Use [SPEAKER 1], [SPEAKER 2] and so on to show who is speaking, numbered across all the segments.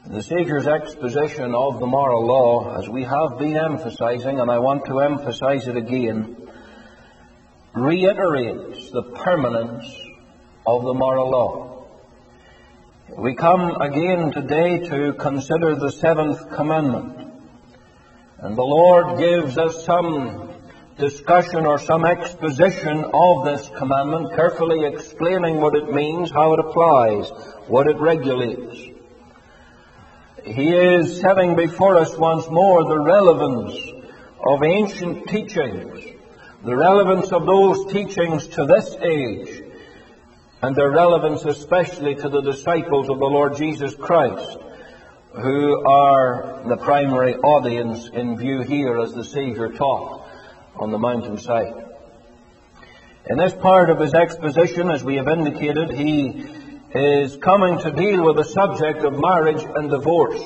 [SPEAKER 1] The Saviour's exposition of the moral law, as we have been emphasizing, and I want to emphasize it again, reiterates the permanence of the moral law. We come again today to consider the seventh commandment. And the Lord gives us some discussion or some exposition of this commandment, carefully explaining what it means, how it applies, what it regulates. He is setting before us once more the relevance of ancient teachings, the relevance of those teachings to this age, and their relevance especially to the disciples of the Lord Jesus Christ, who are the primary audience in view here as the Saviour taught on the mountainside. In this part of his exposition, as we have indicated, he is coming to deal with the subject of marriage and divorce.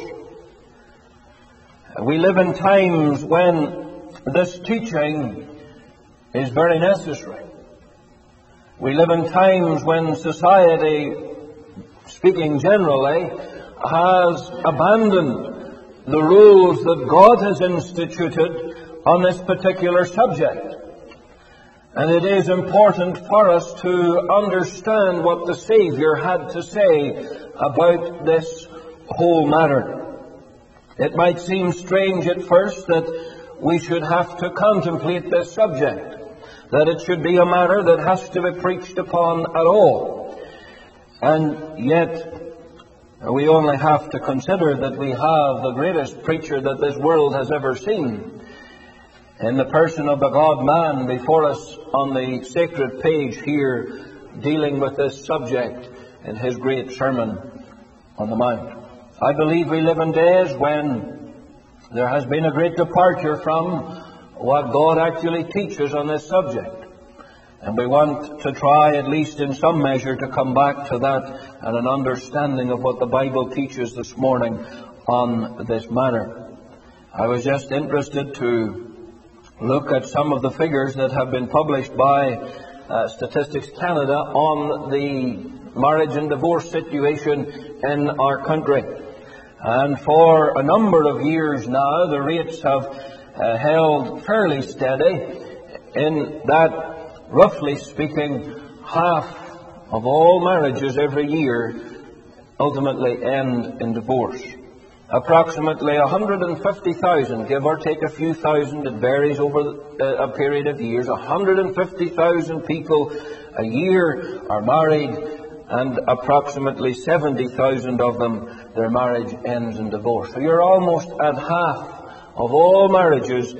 [SPEAKER 1] We live in times when this teaching is very necessary. We live in times when society, speaking generally, has abandoned the rules that God has instituted on this particular subject. And it is important for us to understand what the Saviour had to say about this whole matter. It might seem strange at first that we should have to contemplate this subject, that it should be a matter that has to be preached upon at all. And yet, we only have to consider that we have the greatest preacher that this world has ever seen, in the person of the God-man before us on the sacred page here, dealing with this subject in his great Sermon on the Mount. I believe we live in days when there has been a great departure from what God actually teaches on this subject. And we want to try, at least in some measure, to come back to that and an understanding of what the Bible teaches this morning on this matter. I was just interested to look at some of the figures that have been published by Statistics Canada on the marriage and divorce situation in our country. And for a number of years now, the rates have held fairly steady, in that, roughly speaking, half of all marriages every year ultimately end in divorce. Approximately 150,000, give or take a few thousand, it varies over a period of years, 150,000 people a year are married, and approximately 70,000 of them, their marriage ends in divorce. So you're almost at half of all marriages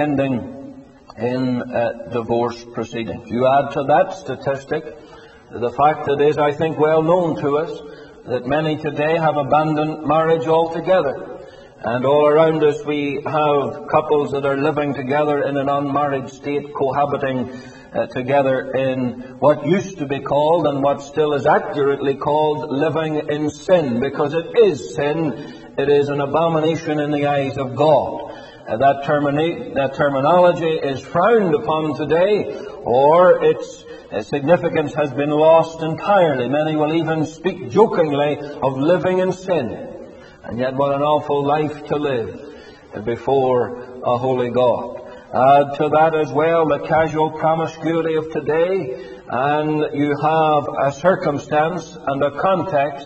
[SPEAKER 1] ending in divorce proceedings. You add to that statistic the fact that is, I think, well known to us, that many today have abandoned marriage altogether. And all around us we have couples that are living together in an unmarried state, cohabiting together in what used to be called, and what still is accurately called, living in sin, because it is sin. It is an abomination in the eyes of God. That terminology is frowned upon today, or its significance has been lost entirely. Many will even speak jokingly of living in sin. And yet what an awful life to live before a holy God. Add to that as well the casual promiscuity of today, and you have a circumstance and a context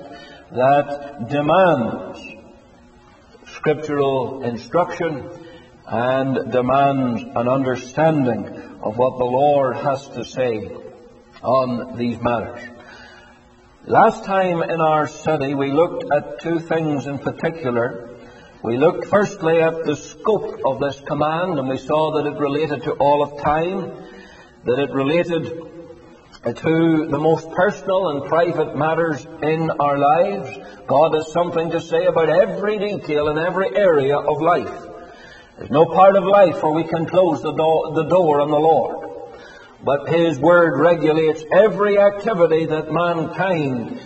[SPEAKER 1] that demands scriptural instruction and demands an understanding of what the Lord has to say on these matters. Last time in our study we looked at two things in particular. We looked firstly at the scope of this command, and we saw that it related to all of time, that it related to the most personal and private matters in our lives. God has something to say about every detail in every area of life. There's no part of life where we can close the door on the Lord. But His Word regulates every activity that mankind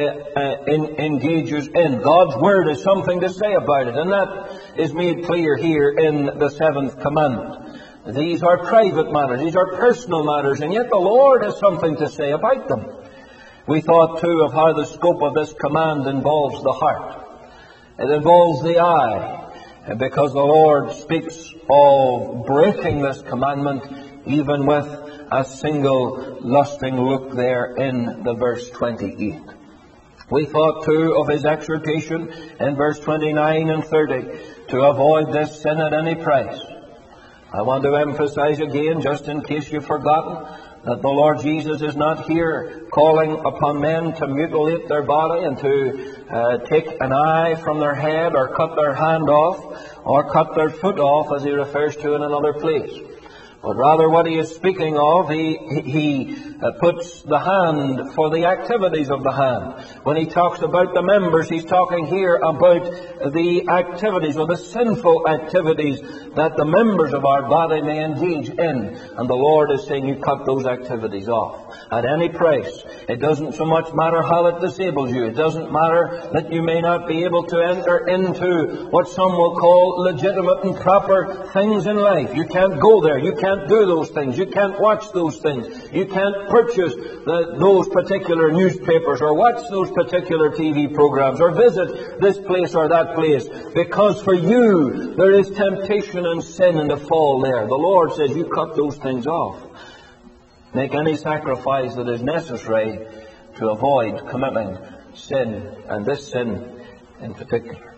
[SPEAKER 1] engages in. God's Word has something to say about it, and that is made clear here in the seventh commandment. These are private matters, these are personal matters, and yet the Lord has something to say about them. We thought too of how the scope of this command involves the heart. It involves the eye, because the Lord speaks of breaking this commandment even with a single lusting look there in the verse 28. We thought too of his exhortation in verse 29 and 30 to avoid this sin at any price. I want to emphasize again, just in case you've forgotten, that the Lord Jesus is not here calling upon men to mutilate their body and to take an eye from their head or cut their hand off or cut their foot off, as he refers to in another place. But rather what he is speaking of, he puts the hand for the activities of the hand. When he talks about the members, he's talking here about the activities or the sinful activities that the members of our body may engage in. And the Lord is saying you cut those activities off at any price. It doesn't so much matter how it disables you. It doesn't matter that you may not be able to enter into what some will call legitimate and proper things in life. You can't go there. You can't do those things. You can't watch those things. You can't purchase those particular newspapers or watch those particular TV programs or visit this place or that place, because for you there is temptation and sin and a fall there. The Lord says you cut those things off. Make any sacrifice that is necessary to avoid committing sin, and this sin in particular.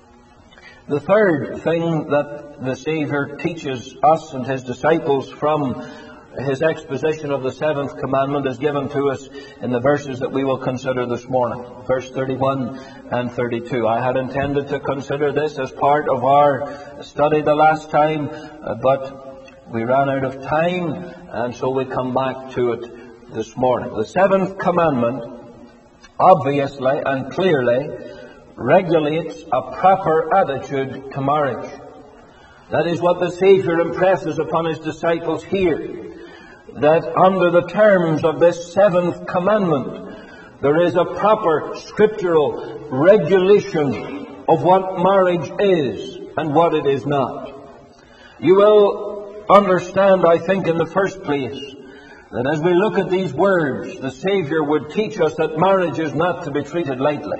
[SPEAKER 1] The third thing that the Savior teaches us and his disciples from his exposition of the seventh commandment is given to us in the verses that we will consider this morning, verse 31 and 32. I had intended to consider this as part of our study the last time, but we ran out of time, and so we come back to it this morning. The seventh commandment, obviously and clearly, regulates a proper attitude to marriage. That is what the Savior impresses upon his disciples here, that under the terms of this seventh commandment there is a proper scriptural regulation of what marriage is and what it is not. You will understand, I think, in the first place, that as we look at these words, the Savior would teach us that marriage is not to be treated lightly.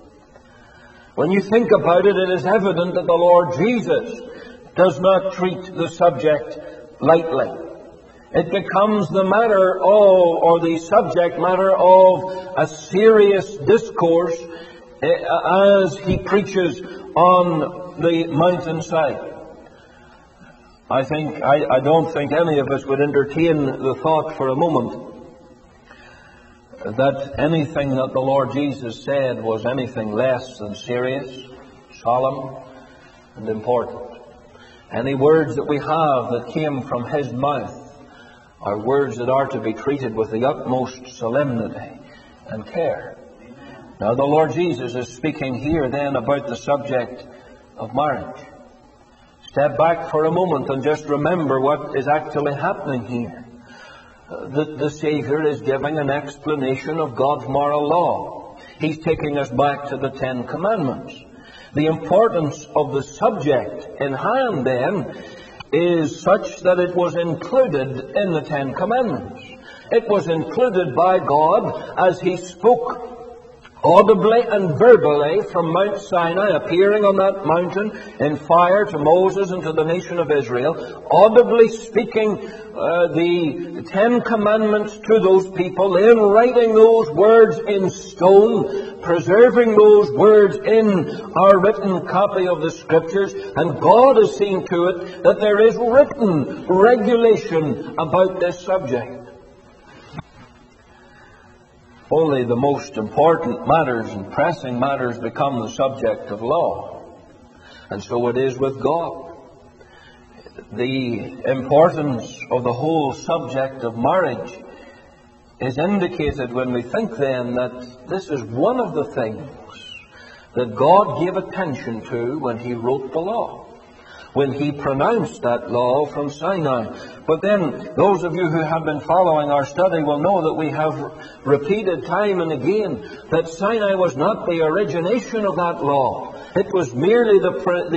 [SPEAKER 1] When you think about it, it is evident that the Lord Jesus does not treat the subject lightly. It becomes the matter of, or the subject matter of, a serious discourse as he preaches on the mountainside. I don't think any of us would entertain the thought for a moment that anything that the Lord Jesus said was anything less than serious, solemn, and important. Any words that we have that came from his mouth are words that are to be treated with the utmost solemnity and care. Now, the Lord Jesus is speaking here then about the subject of marriage. Step back for a moment and just remember what is actually happening here. The Savior is giving an explanation of God's moral law. He's taking us back to the Ten Commandments. The importance of the subject in hand, then, is such that it was included in the Ten Commandments. It was included by God as he spoke audibly and verbally from Mount Sinai, appearing on that mountain in fire to Moses and to the nation of Israel, audibly speaking the Ten Commandments to those people, then writing those words in stone, preserving those words in our written copy of the Scriptures, and God is seeing to it that there is written regulation about this subject. Only the most important matters and pressing matters become the subject of law. And so it is with God. The importance of the whole subject of marriage is indicated when we think then that this is one of the things that God gave attention to when he wrote the law, when he pronounced that law from Sinai. But then, those of you who have been following our study will know that we have repeated time and again that Sinai was not the origination of that law. It was merely the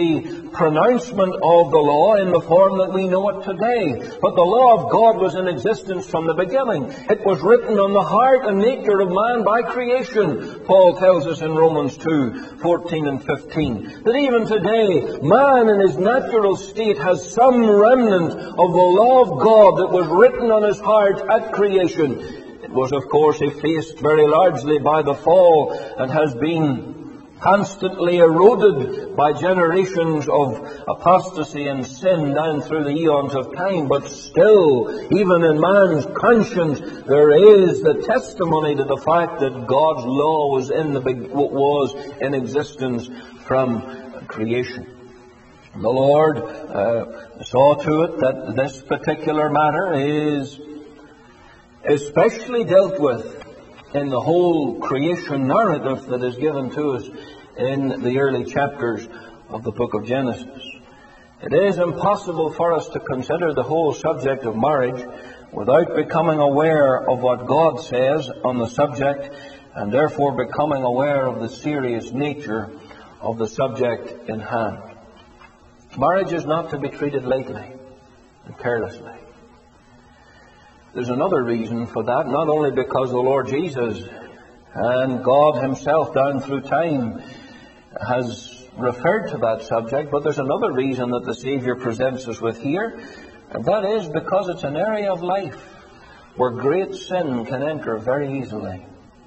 [SPEAKER 1] pronouncement of the law in the form that we know it today. But the law of God was in existence from the beginning. It was written on the heart and nature of man by creation. Paul tells us in Romans 2:14 and 15, that even today, man in his natural state has some remnant of the law of God that was written on his heart at creation. It was, of course, effaced very largely by the fall and has been constantly eroded by generations of apostasy and sin down through the eons of time. But still, even in man's conscience, there is the testimony to the fact that God's law was in existence from creation. The Lord saw to it that this particular matter is especially dealt with in the whole creation narrative that is given to us in the early chapters of the book of Genesis. It is impossible for us to consider the whole subject of marriage without becoming aware of what God says on the subject, and therefore becoming aware of the serious nature of the subject in hand. Marriage is not to be treated lightly and carelessly. There's another reason for that, not only because the Lord Jesus and God Himself down through time has referred to that subject, but there's another reason that the Savior presents us with here, and that is because it's an area of life where great sin can enter very easily.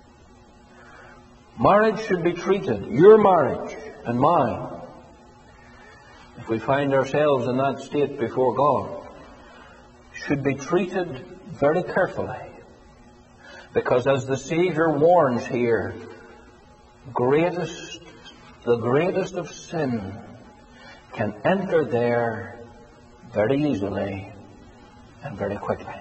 [SPEAKER 1] Marriage should be treated, your marriage and mine, if we find ourselves in that state before God, should be treated very carefully. Because as the Savior warns here, the greatest of sin can enter there very easily and very quickly.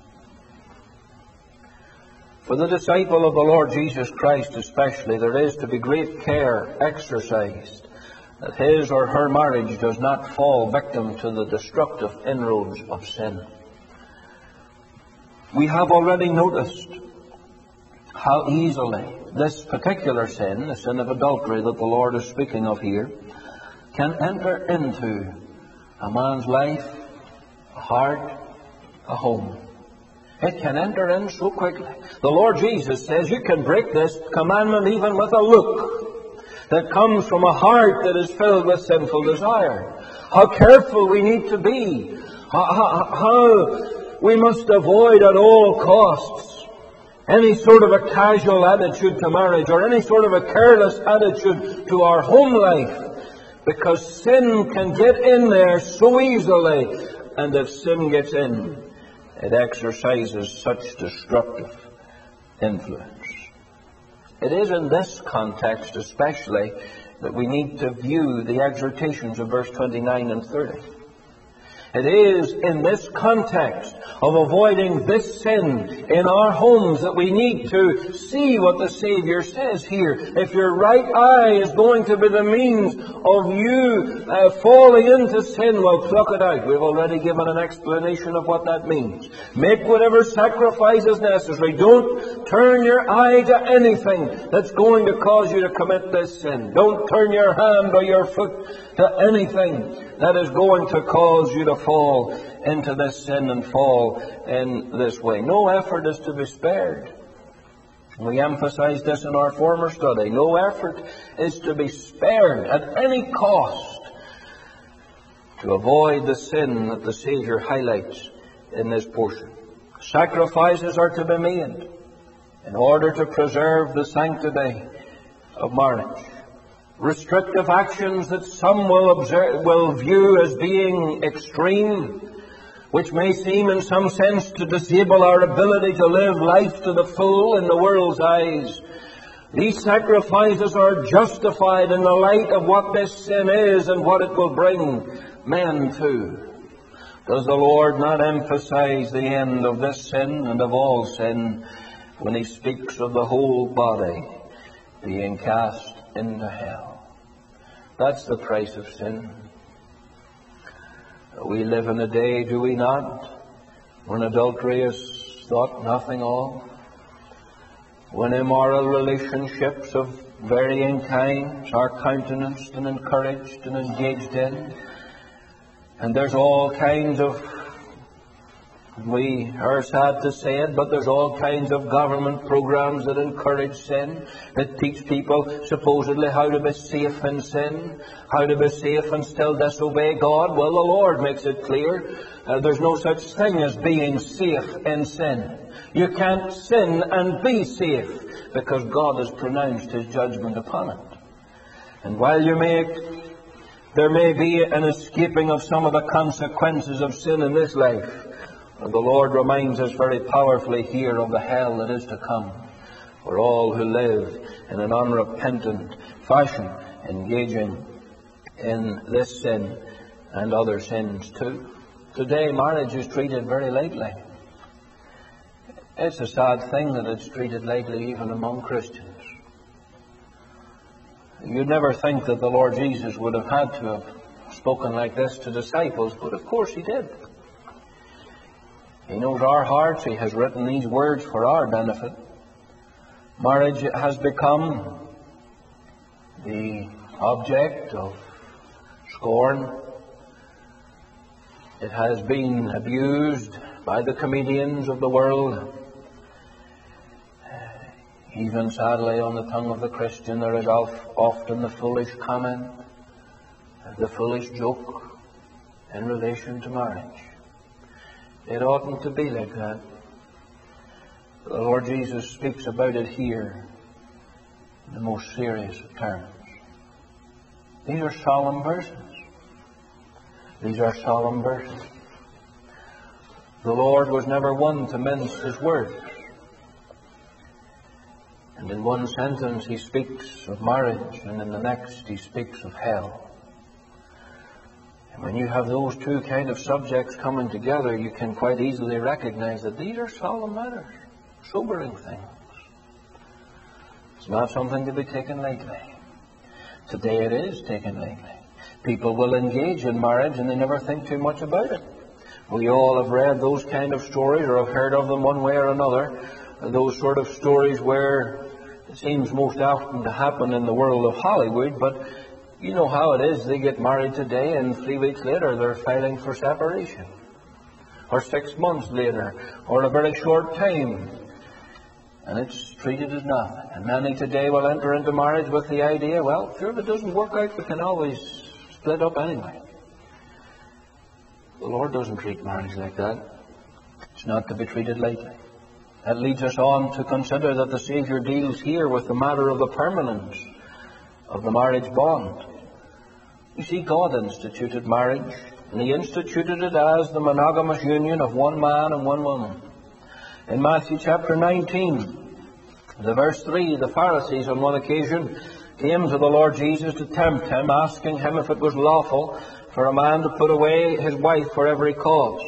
[SPEAKER 1] For the disciple of the Lord Jesus Christ especially, there is to be great care exercised that his or her marriage does not fall victim to the destructive inroads of sin. We have already noticed how easily this particular sin, the sin of adultery that the Lord is speaking of here, can enter into a man's life, a heart, a home. It can enter in so quickly. The Lord Jesus says you can break this commandment even with a look that comes from a heart that is filled with sinful desire. How careful we need to be. How we must avoid at all costs any sort of a casual attitude to marriage or any sort of a careless attitude to our home life, because sin can get in there so easily, and if sin gets in, it exercises such destructive influence. It is in this context especially that we need to view the exhortations of verse 29 and 30. It is in this context of avoiding this sin in our homes that we need to see what the Savior says here. If your right eye is going to be the means of you falling into sin, well, pluck it out. We've already given an explanation of what that means. Make whatever sacrifice is necessary. Don't turn your eye to anything that's going to cause you to commit this sin. Don't turn your hand or your foot to anything that is going to cause you to fall into this sin and fall in this way. No effort is to be spared. We emphasized this in our former study. No effort is to be spared at any cost to avoid the sin that the Savior highlights in this portion. Sacrifices are to be made in order to preserve the sanctity of marriage. Restrictive actions that some will view as being extreme, which may seem in some sense to disable our ability to live life to the full in the world's eyes. These sacrifices are justified in the light of what this sin is and what it will bring men to. Does the Lord not emphasize the end of this sin and of all sin when He speaks of the whole body being cast into hell? That's the price of sin. We live in a day, do we not, when adultery is thought nothing of, when immoral relationships of varying times are countenanced and encouraged and engaged in. And there's all kinds of, we are sad to say it, but there's all kinds of government programs that encourage sin, that teach people supposedly how to be safe in sin, how to be safe and still disobey God. Well, the Lord makes it clear there's no such thing as being safe in sin. You can't sin and be safe, because God has pronounced His judgment upon it. And while there may be an escaping of some of the consequences of sin in this life, the Lord reminds us very powerfully here of the hell that is to come for all who live in an unrepentant fashion, engaging in this sin and other sins too. Today, marriage is treated very lightly. It's a sad thing that it's treated lightly even among Christians. You'd never think that the Lord Jesus would have had to have spoken like this to disciples, but of course He did. He knows our hearts. He has written these words for our benefit. Marriage has become the object of scorn. It has been abused by the comedians of the world. Even sadly, on the tongue of the Christian, there is often the foolish comment, the foolish joke in relation to marriage. It oughtn't to be like that. The Lord Jesus speaks about it here in the most serious of terms. These are solemn verses. These are solemn verses. The Lord was never one to mince His words. And in one sentence He speaks of marriage, and in the next He speaks of hell. And when you have those two kind of subjects coming together, you can quite easily recognize that these are solemn matters, sobering things. It's not something to be taken lightly. Today it is taken lightly. People will engage in marriage and they never think too much about it. We all have read those kind of stories, or have heard of them one way or another. Those sort of stories where it seems most often to happen in the world of Hollywood, but you know how it is. They get married today and 3 weeks later they're filing for separation. Or 6 months later, or a very short time. And it's treated as nothing. And many today will enter into marriage with the idea, well, sure, if it doesn't work out, we can always split up anyway. The Lord doesn't treat marriage like that. It's not to be treated lightly. That leads us on to consider that the Saviour deals here with the matter of the permanence of the marriage bond. You see, God instituted marriage, and He instituted it as the monogamous union of one man and one woman. In Matthew chapter 19, the verse 3, the Pharisees on one occasion came to the Lord Jesus to tempt Him, asking Him if it was lawful for a man to put away his wife for every cause.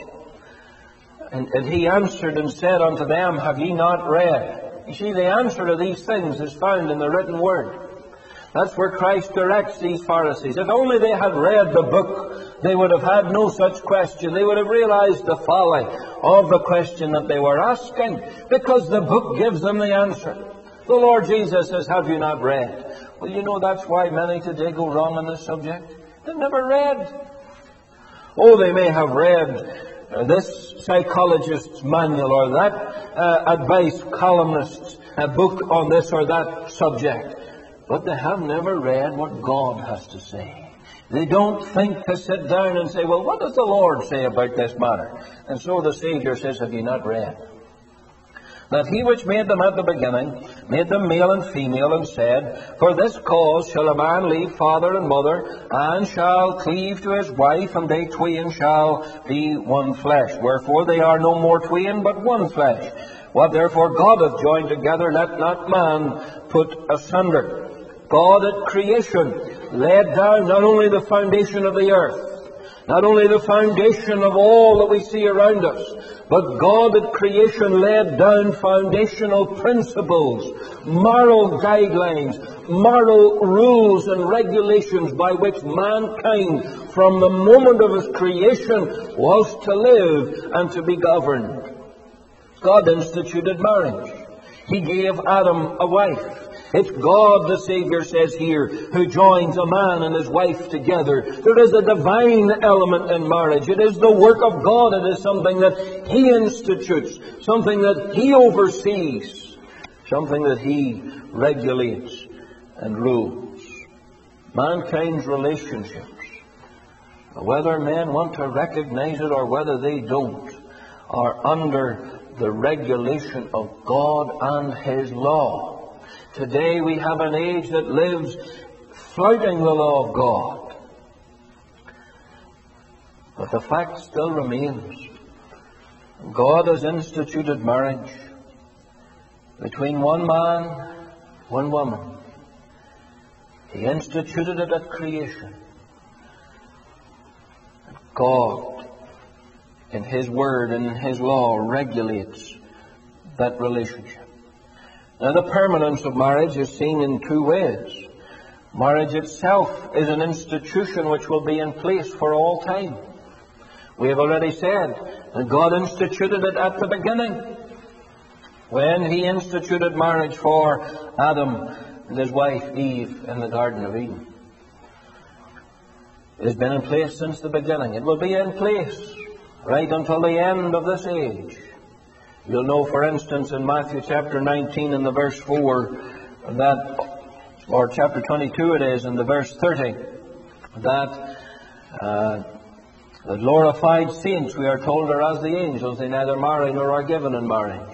[SPEAKER 1] And He answered and said unto them, have ye not read? You see, the answer to these things is found in the written word. That's where Christ directs these Pharisees. If only they had read the book, they would have had no such question. They would have realized the folly of the question that they were asking, because the book gives them the answer. The Lord Jesus says, have you not read? Well, you know that's why many today go wrong on this subject. They've never read. Oh, they may have read this psychologist's manual or that advice columnist's book on this or that subject. But they have never read what God has to say. They don't think to sit down and say, well, what does the Lord say about this matter? And so the Saviour says, have you not read? That He which made them at the beginning, made them male and female, and said, for this cause shall a man leave father and mother, and shall cleave to his wife, and they twain shall be one flesh. Wherefore they are no more twain, but one flesh. What therefore God hath joined together, let not man put asunder. God at creation laid down not only the foundation of the earth, not only the foundation of all that we see around us, but God at creation laid down foundational principles, moral guidelines, moral rules and regulations by which mankind from the moment of his creation was to live and to be governed. God instituted marriage. He gave Adam a wife. It's God, the Savior says here, who joins a man and his wife together. There is a divine element in marriage. It is the work of God. It is something that He institutes, something that He oversees, something that He regulates and rules. Mankind's relationships, whether men want to recognize it or whether they don't, are under the regulation of God and His law. Today we have an age that lives flouting the law of God. But the fact still remains. God has instituted marriage between one man, one woman. He instituted it at creation. God, in His Word and in His law, regulates that relationship. Now, the permanence of marriage is seen in two ways. Marriage itself is an institution which will be in place for all time. We have already said that God instituted it at the beginning, when He instituted marriage for Adam and his wife Eve in the Garden of Eden. It has been in place since the beginning. It will be in place right until the end of this age. You'll know, for instance, in Matthew chapter 19 and the verse 4, that, or chapter 22 it is, in the verse 30, that the glorified saints, we are told, are as the angels. They neither marry nor are given in marriage.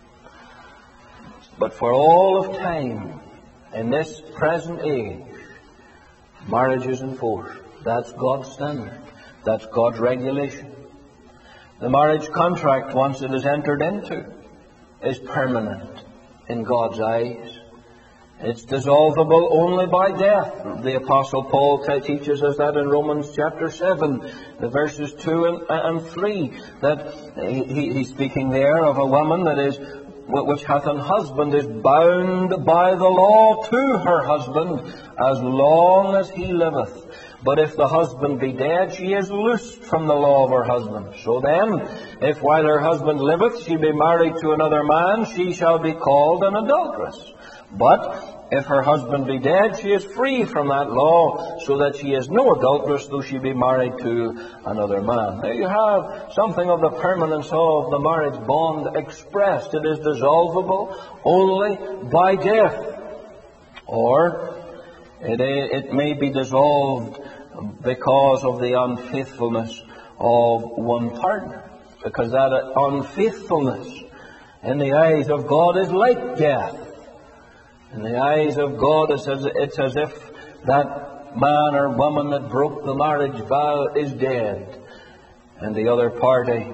[SPEAKER 1] But for all of time, in this present age, marriage is enforced. That's God's standard. That's God's regulation. The marriage contract, once it is entered into, is permanent in God's eyes. It's dissolvable only by death. The Apostle Paul teaches us that in Romans chapter 7, the verses 2 and 3, that he's speaking there of a woman that is, which hath an husband, is bound by the law to her husband as long as he liveth. But if the husband be dead, she is loosed from the law of her husband. So then, if while her husband liveth she be married to another man, she shall be called an adulteress. But if her husband be dead, she is free from that law, so that she is no adulteress, though she be married to another man. There you have something of the permanence of the marriage bond expressed. It is dissolvable only by death. Or it may be dissolved because of the unfaithfulness of one partner. Because that unfaithfulness in the eyes of God is like death. In the eyes of God, it's as if that man or woman that broke the marriage vow is dead, and the other party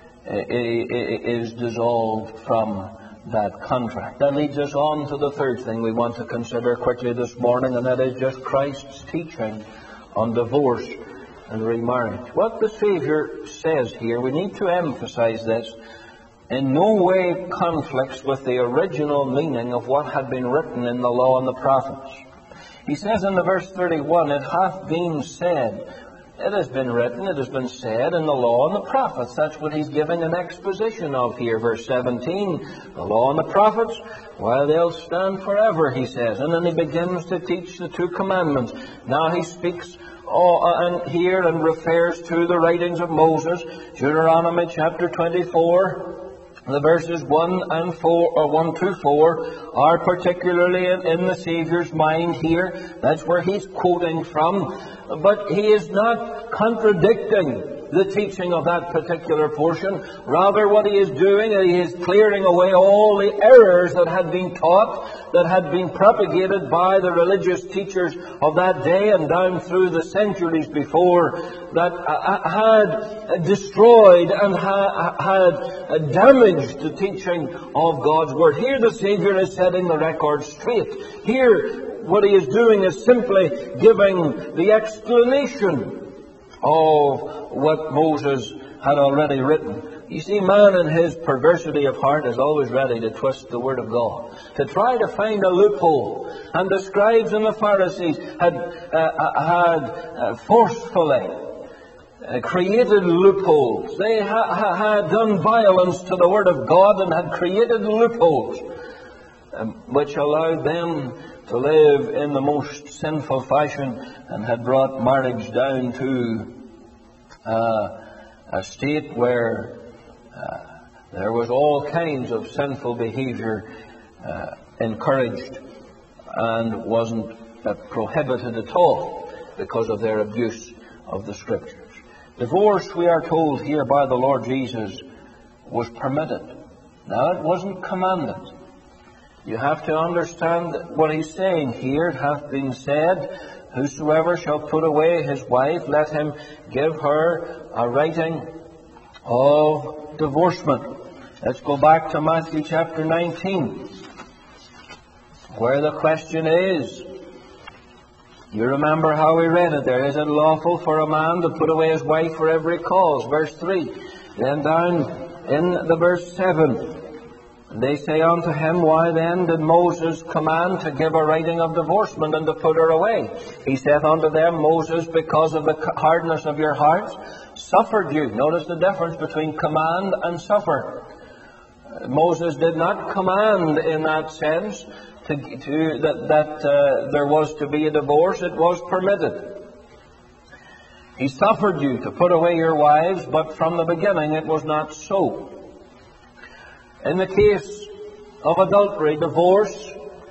[SPEAKER 1] is dissolved from that contract. That leads us on to the third thing we want to consider quickly this morning, and that is just Christ's teaching on divorce and remarriage. What the Savior says here, we need to emphasize this, in no way conflicts with the original meaning of what had been written in the law and the prophets. He says in the verse 31, it hath been said. It has been written, it has been said in the law and the prophets. That's what he's giving an exposition of here. Verse 17, the law and the prophets, while they'll stand forever, he says. And then he begins to teach the two commandments. Now he speaks here and refers to the writings of Moses. Deuteronomy chapter 24. The verses 1 to 4 are particularly in the Savior's mind here. That's where he's quoting from. But he is not contradicting the teaching of that particular portion. Rather, what he is doing, he is clearing away all the errors that had been taught, that had been propagated by the religious teachers of that day and down through the centuries before, that had destroyed and had damaged the teaching of God's Word. Here the Savior is setting the record straight. Here what he is doing is simply giving the explanation of what Moses had already written. You see, man in his perversity of heart is always ready to twist the Word of God, to try to find a loophole. And the scribes and the Pharisees had forcefully created loopholes. They had done violence to the Word of God and had created loopholes. which allowed them to live in the most sinful fashion and had brought marriage down to a state where there was all kinds of sinful behavior encouraged and wasn't prohibited at all because of their abuse of the Scriptures. Divorce, we are told here by the Lord Jesus, was permitted. Now, it wasn't commanded. You have to understand what he's saying here. It hath been said, whosoever shall put away his wife, let him give her a writing of divorcement. Let's go back to Matthew chapter 19, where the question is, you remember how we read it there. Is it lawful for a man to put away his wife for every cause? Verse 3. Then down in the verse 7. They say unto him, why then did Moses command to give a writing of divorcement and to put her away? He saith unto them, Moses, because of the hardness of your hearts, suffered you. Notice the difference between command and suffer. Moses did not command in that sense that there was to be a divorce. It was permitted. He suffered you to put away your wives, but from the beginning it was not so. In the case of adultery, divorce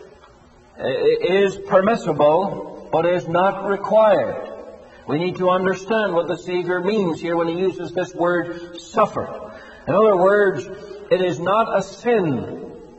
[SPEAKER 1] is permissible, but is not required. We need to understand what the Savior means here when he uses this word suffer. In other words, it is not a sin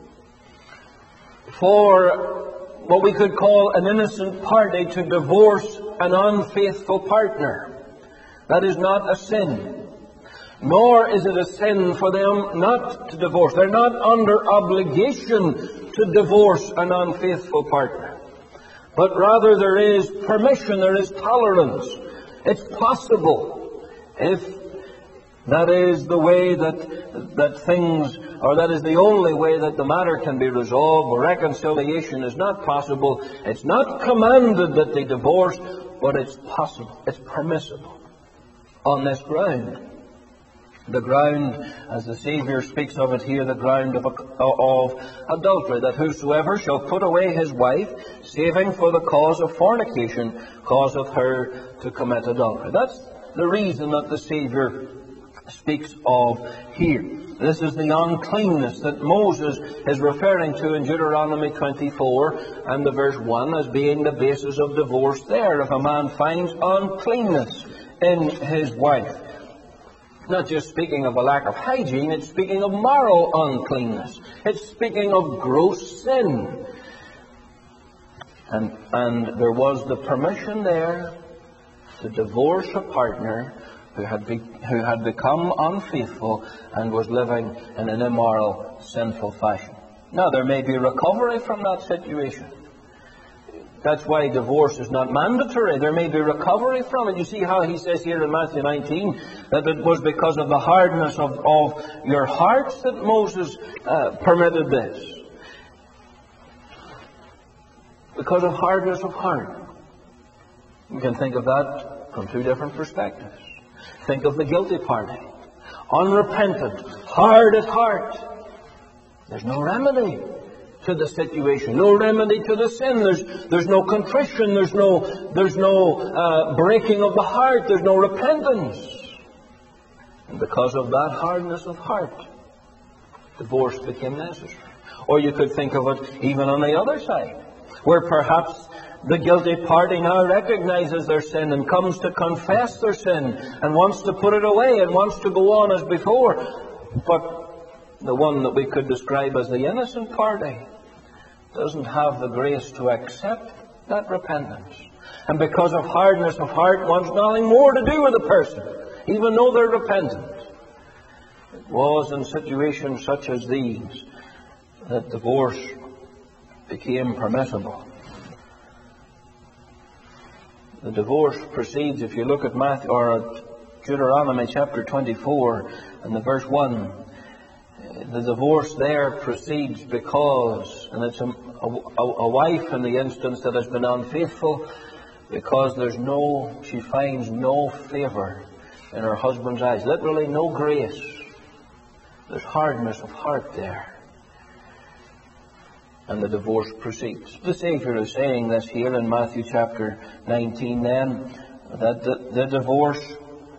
[SPEAKER 1] for what we could call an innocent party to divorce an unfaithful partner. That is not a sin. Nor is it a sin for them not to divorce. They're not under obligation to divorce an unfaithful partner. But rather there is permission, there is tolerance. It's possible if that is the way that things, or that is the only way that the matter can be resolved, where reconciliation is not possible. It's not commanded that they divorce, but it's possible. It's permissible on this ground. The ground, as the Savior speaks of it here, the ground of adultery, that whosoever shall put away his wife, saving for the cause of fornication, causeth her to commit adultery. That's the reason that the Savior speaks of here. This is the uncleanness that Moses is referring to in Deuteronomy 24 and the verse 1 as being the basis of divorce there. If a man finds uncleanness in his wife, not just speaking of a lack of hygiene, it's speaking of moral uncleanness. It's speaking of gross sin. And there was the permission there to divorce a partner who had become unfaithful and was living in an immoral, sinful fashion. Now, there may be recovery from that situation. That's why divorce is not mandatory. There may be recovery from it. You see how he says here in Matthew 19 that it was because of the hardness of your hearts that Moses permitted this. Because of hardness of heart. You can think of that from two different perspectives. Think of the guilty party. Unrepentant, hard at heart. There's no remedy to the situation, no remedy to the sin. There's no contrition, there's no breaking of the heart, there's no repentance. And because of that hardness of heart, divorce became necessary. Or you could think of it even on the other side, where perhaps the guilty party now recognizes their sin and comes to confess their sin and wants to put it away and wants to go on as before. But the one that we could describe as the innocent party doesn't have the grace to accept that repentance. And because of hardness of heart, wants nothing more to do with the person, even though they're repentant. It was in situations such as these that divorce became permissible. The divorce proceeds, if you look at Matthew or Deuteronomy chapter 24 and the verse 1, the divorce there proceeds because, and it's a wife in the instance that has been unfaithful, because she finds no favor in her husband's eyes. Literally no grace. There's hardness of heart there. and the divorce proceeds. The Saviour is saying this here in Matthew chapter 19 then, that the divorce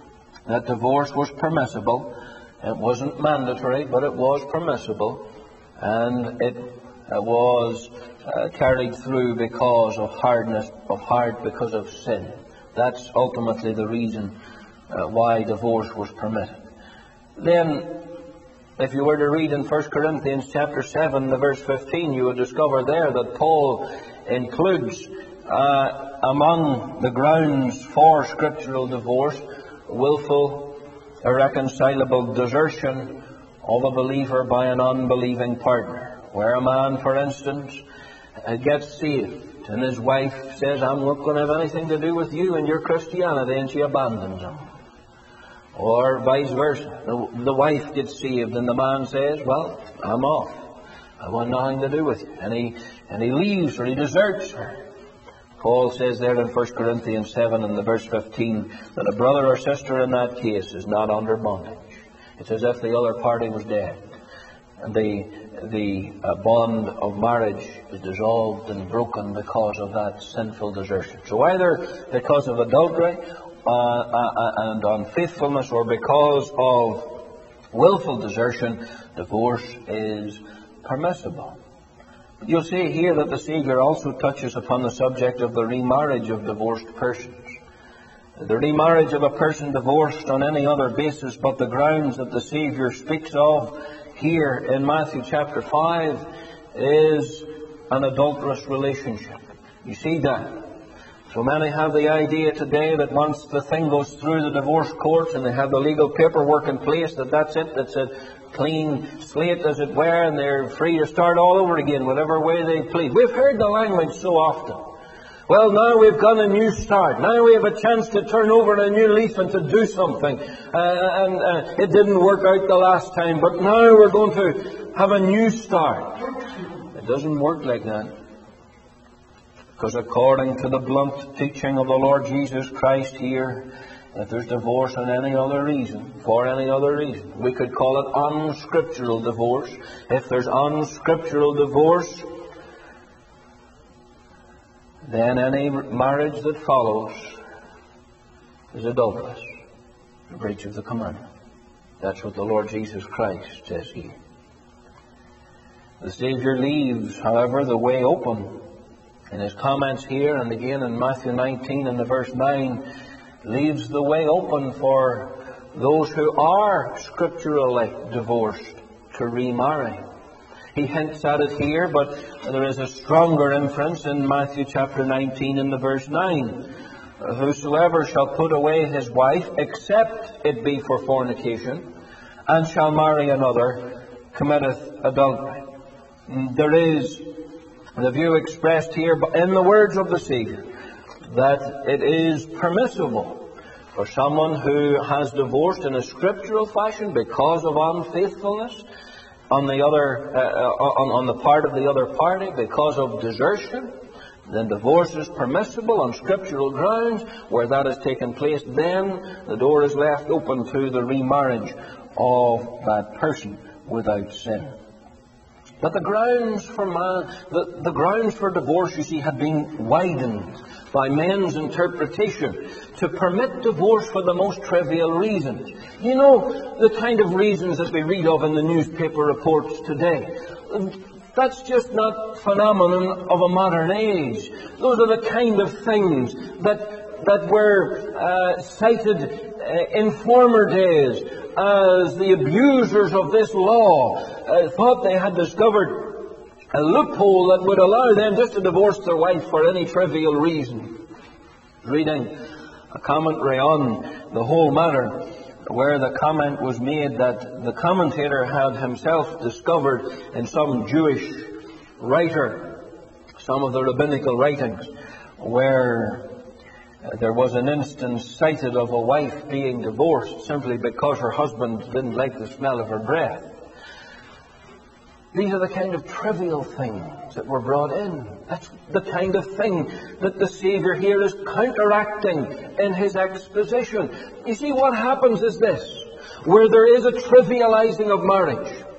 [SPEAKER 1] was permissible. It wasn't mandatory, but it was permissible, and it was carried through because of hardness of heart, because of sin. That's ultimately the reason why divorce was permitted. Then, if you were to read in 1 Corinthians chapter 7, the verse 15, you would discover there that Paul includes among the grounds for scriptural divorce, willful, irreconcilable desertion of a believer by an unbelieving partner. Where a man, for instance, gets saved and his wife says, I'm not going to have anything to do with you and your Christianity, and she abandons him. Or vice versa. The wife gets saved and the man says, well, I'm off. I want nothing to do with you. And he leaves, or he deserts her. Paul says there in 1 Corinthians 7 and the verse 15 that a brother or sister in that case is not under bondage. It's as if the other party was dead. And the bond of marriage is dissolved and broken because of that sinful desertion. So either because of adultery and unfaithfulness, or because of willful desertion, divorce is permissible. You'll see here that the Saviour also touches upon the subject of the remarriage of divorced persons. The remarriage of a person divorced on any other basis but the grounds that the Saviour speaks of here in Matthew chapter 5 is an adulterous relationship. You see that? So many have the idea today that once the thing goes through the divorce court and they have the legal paperwork in place, that's it, that's a clean slate as it were, and they're free to start all over again, whatever way they please. We've heard the language so often. Well, now we've got a new start. Now we have a chance to turn over a new leaf and to do something. And it didn't work out the last time, but now we're going to have a new start. It doesn't work like that. Because according to the blunt teaching of the Lord Jesus Christ here, if there's divorce on any other reason, for any other reason, we could call it unscriptural divorce. If there's unscriptural divorce, then any marriage that follows is adulterous, a breach of the commandment. That's what the Lord Jesus Christ says here. The Saviour leaves, however, the way open. In his comments here and again in Matthew 19 and the verse 9, leaves the way open for those who are scripturally divorced to remarry. He hints at it here, but there is a stronger inference in Matthew chapter 19 and the verse 9. Whosoever shall put away his wife, except it be for fornication, and shall marry another, committeth adultery. There is the view expressed here in the words of the Saviour that it is permissible for someone who has divorced in a scriptural fashion because of unfaithfulness on the part of the other party, because of desertion. Then divorce is permissible on scriptural grounds. Where that has taken place, then the door is left open to the remarriage of that person without sin. But the grounds for divorce, you see, have been widened by men's interpretation to permit divorce for the most trivial reasons. You know, the kind of reasons that we read of in the newspaper reports today. That's just not phenomenon of a modern age. Those are the kind of things that were cited in former days as the abusers of this law thought they had discovered a loophole that would allow them just to divorce their wife for any trivial reason. Reading a commentary on the whole matter, where the comment was made that the commentator had himself discovered in some Jewish writer, some of the rabbinical writings, where there was an instance cited of a wife being divorced simply because her husband didn't like the smell of her breath. These are the kind of trivial things that were brought in. That's the kind of thing that the Saviour here is counteracting in his exposition. You see, what happens is this. Where there is a trivializing of marriage,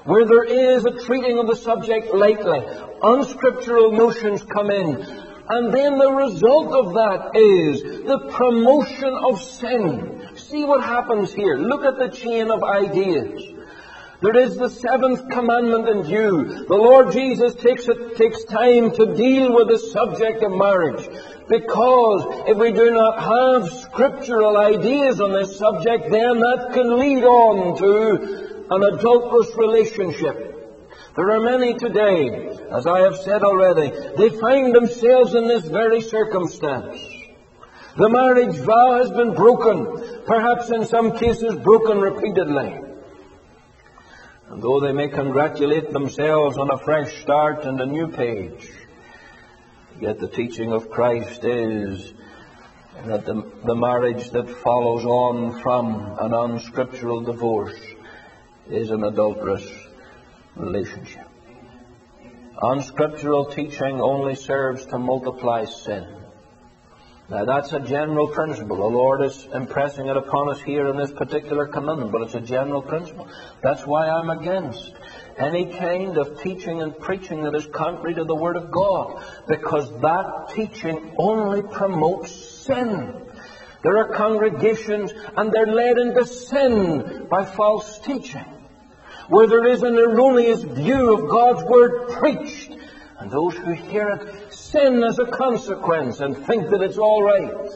[SPEAKER 1] where there is a treating of the subject lightly, unscriptural notions come in, and then the result of that is the promotion of sin. See what happens here. Look at the chain of ideas. There is the seventh commandment in view. The Lord Jesus takes time to deal with the subject of marriage, because if we do not have scriptural ideas on this subject, then that can lead on to an adulterous relationship. There are many today, as I have said already, they find themselves in this very circumstance. The marriage vow has been broken, perhaps in some cases broken repeatedly. And though they may congratulate themselves on a fresh start and a new page, yet the teaching of Christ is that the marriage that follows on from an unscriptural divorce is an adulterous relationship. Unscriptural teaching only serves to multiply sin. Now that's a general principle. The Lord is impressing it upon us here in this particular commandment, but it's a general principle. That's why I'm against any kind of teaching and preaching that is contrary to the Word of God, because that teaching only promotes sin. There are congregations, and they're led into sin by false teaching, where there is an erroneous view of God's Word preached, and those who hear it sin as a consequence and think that it's all right.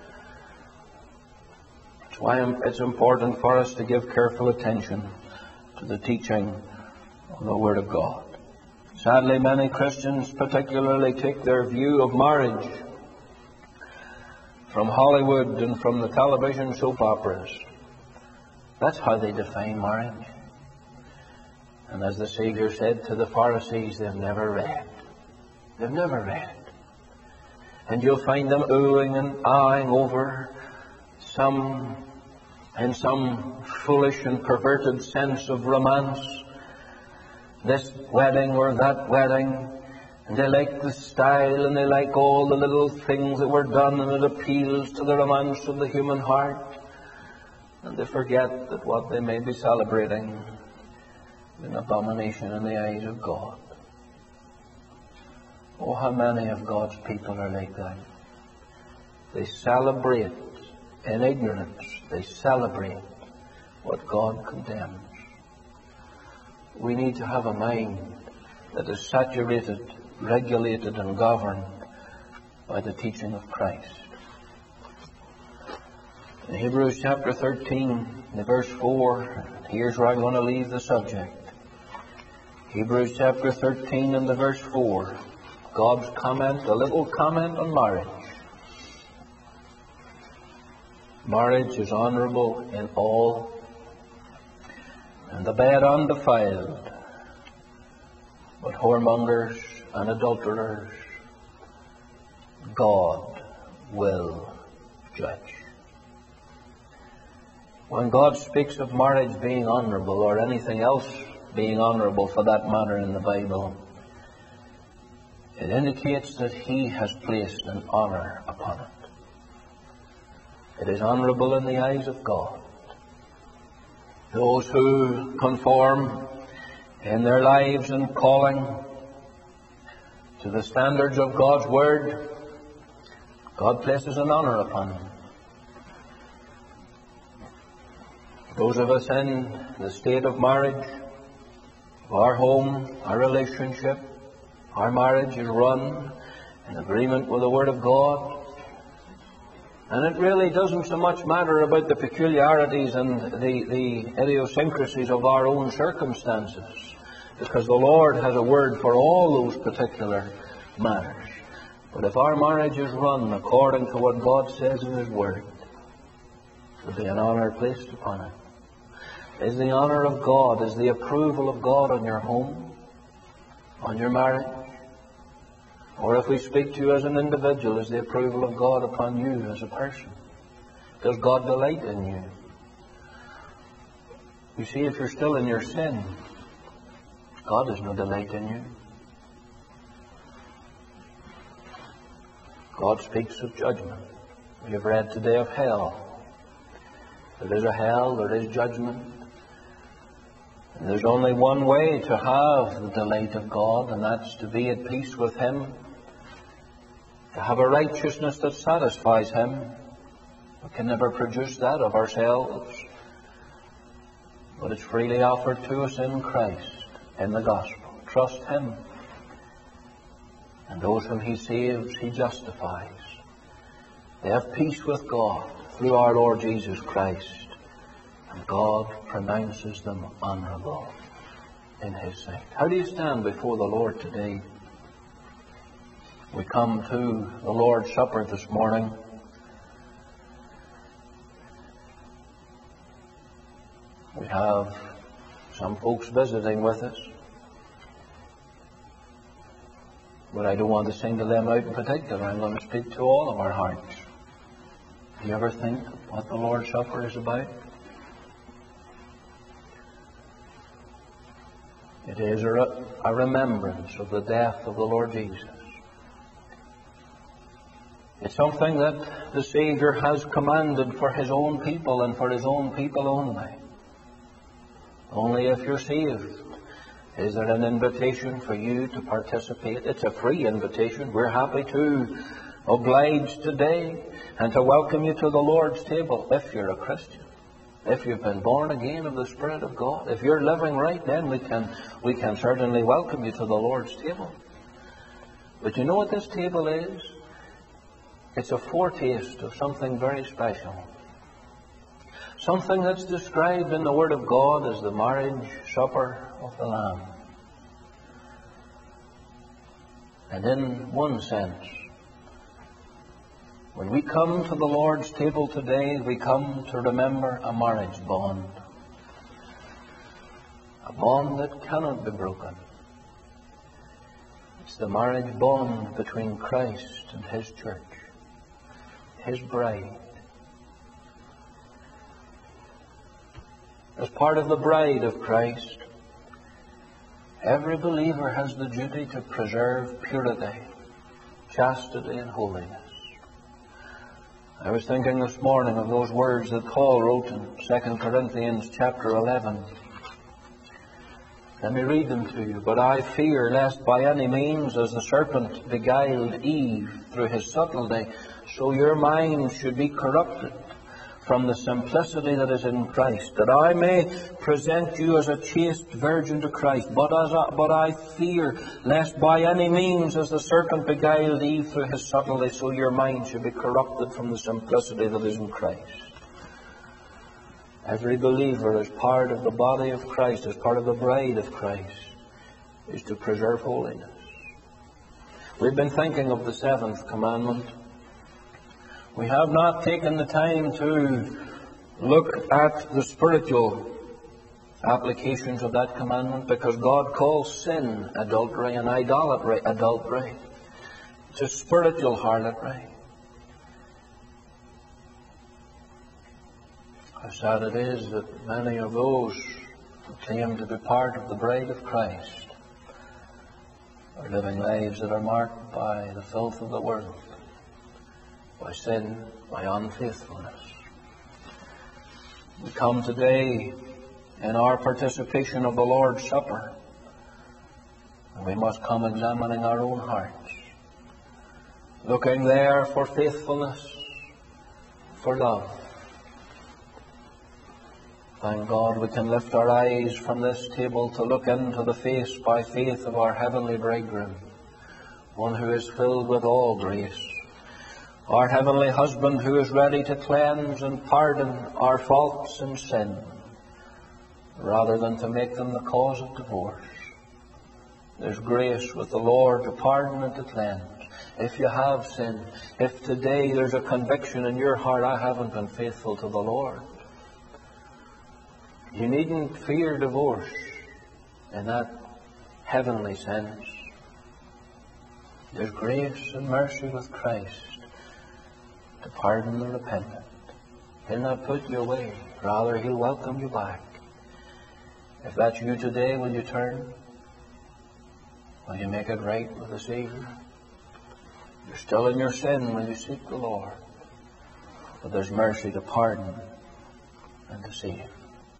[SPEAKER 1] That's why it's important for us to give careful attention to the teaching of the Word of God. Sadly, many Christians particularly take their view of marriage from Hollywood and from the television soap operas. That's how they define marriage. And as the Savior said to the Pharisees, they've never read. They've never read. And you'll find them oohing and ahhing over some foolish and perverted sense of romance. This wedding or that wedding. And they like the style and they like all the little things that were done, and it appeals to the romance of the human heart. And they forget that what they may be celebrating is an abomination in the eyes of God. Oh, how many of God's people are like that. They celebrate in ignorance. They celebrate what God condemns. We need to have a mind that is saturated, regulated, and governed by the teaching of Christ. In Hebrews chapter 13, verse 4, here's where I'm going to leave the subject. Hebrews chapter 13 and the verse 4. God's comment, a little comment on marriage. Marriage is honorable in all, and the bed undefiled, but whoremongers and adulterers God will judge. When God speaks of marriage being honorable, or anything else being honorable for that matter in the Bible, it indicates that He has placed an honor upon it. It is honorable in the eyes of God. Those who conform in their lives and calling to the standards of God's Word, God places an honor upon them. Those of us in the state of marriage, of our home, our relationship, our marriage is run in agreement with the Word of God. And it really doesn't so much matter about the peculiarities and the idiosyncrasies of our own circumstances, because the Lord has a word for all those particular matters. But if our marriage is run according to what God says in His Word, there will be an honor placed upon it. Is the honor of God, is the approval of God on your home, on your marriage? Or if we speak to you as an individual, is the approval of God upon you as a person? Does God delight in you? You see, if you're still in your sin, God has no delight in you. God speaks of judgment. We have read today of hell. There is a hell, there is judgment. And there's only one way to have the delight of God, and that's to be at peace with Him, to have a righteousness that satisfies Him. We can never produce that of ourselves, but it's freely offered to us in Christ, in the gospel. Trust Him, and those whom He saves, He justifies. They have peace with God through our Lord Jesus Christ, and God pronounces them honourable in His sight. How do you stand before the Lord today? We come to the Lord's Supper this morning. We have some folks visiting with us, but I don't want to single them out in particular. I'm going to speak to all of our hearts. Do you ever think what the Lord's Supper is about? It is a remembrance of the death of the Lord Jesus. It's something that the Saviour has commanded for His own people and for His own people only. Only if you're saved is there an invitation for you to participate. It's a free invitation. We're happy to oblige today and to welcome you to the Lord's table if you're a Christian. If you've been born again of the Spirit of God, if you're living right, then we can certainly welcome you to the Lord's table. But you know what this table is? It's a foretaste of something very special. Something that's described in the Word of God as the marriage supper of the Lamb. And in one sense, when we come to the Lord's table today, we come to remember a marriage bond. A bond that cannot be broken. It's the marriage bond between Christ and His church, His bride. As part of the bride of Christ, every believer has the duty to preserve purity, chastity, and holiness. I was thinking this morning of those words that Paul wrote in 2 Corinthians chapter 11. Let me read them to you. But I fear lest by any means, as the serpent beguiled Eve through his subtlety, so your minds should be corrupted from the simplicity that is in Christ, that I may present you as a chaste virgin to Christ. But I fear lest by any means, as the serpent beguiled Eve through his subtlety, so your mind should be corrupted from the simplicity that is in Christ. Every believer, as part of the body of Christ, as part of the bride of Christ, is to preserve holiness. We've been thinking of the seventh commandment. We have not taken the time to look at the spiritual applications of that commandment, because God calls sin adultery and idolatry adultery. It's a spiritual harlotry. How sad it is that many of those who claim to be part of the bride of Christ are living lives that are marked by the filth of the world, by sin, by unfaithfulness. We come today in our participation of the Lord's Supper, and we must come examining our own hearts, looking there for faithfulness, for love. Thank God we can lift our eyes from this table to look into the face by faith of our heavenly bridegroom, one who is filled with all grace. Our heavenly husband, who is ready to cleanse and pardon our faults and sin, rather than to make them the cause of divorce. There's grace with the Lord to pardon and to cleanse. If you have sinned, if today there's a conviction in your heart, I haven't been faithful to the Lord, you needn't fear divorce in that heavenly sense. There's grace and mercy with Christ to pardon the repentant. He'll not put you away. Rather, He'll welcome you back. If that's you today, will you turn? Will you make it right with the Savior? You're still in your sin, will you seek the Lord? But there's mercy to pardon and to save.